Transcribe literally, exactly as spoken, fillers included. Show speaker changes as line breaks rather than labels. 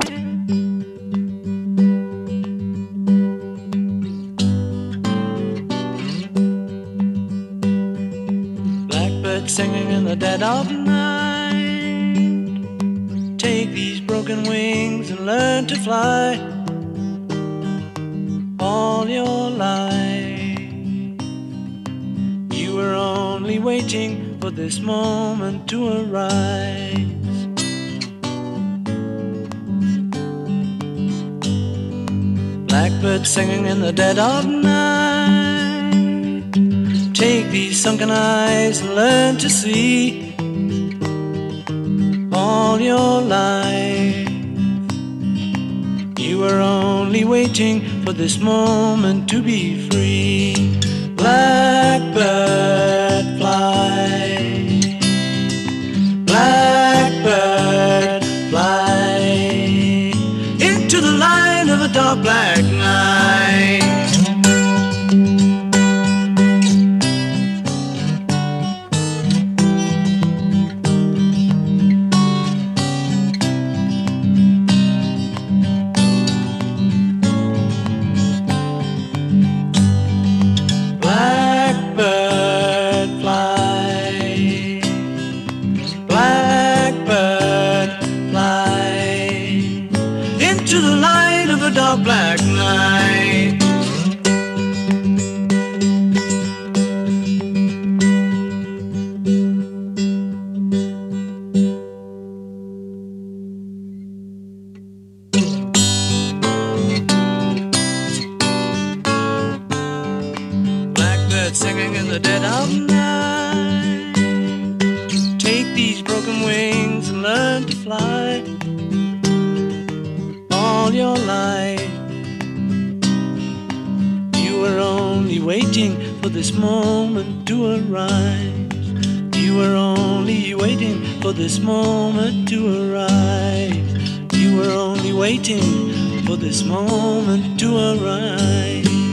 Blackbird singing in the dead of night. Take these broken wings and learn to fly. All your life you were only waiting for this moment to arise. Blackbird singing in the dead of night. Take these sunken eyes and learn to see. All your life you were only waiting for this moment to be free. Blackbird fly, blackbird fly into the light of a dark black night. Blackbird fly, blackbird fly into the light of a dark black night. Blackbird singing in the dead of night. Take these broken wings and learn to fly. All your life you were only waiting for this moment to arise. You were only waiting for this moment to arise. You were only waiting for this moment to arise.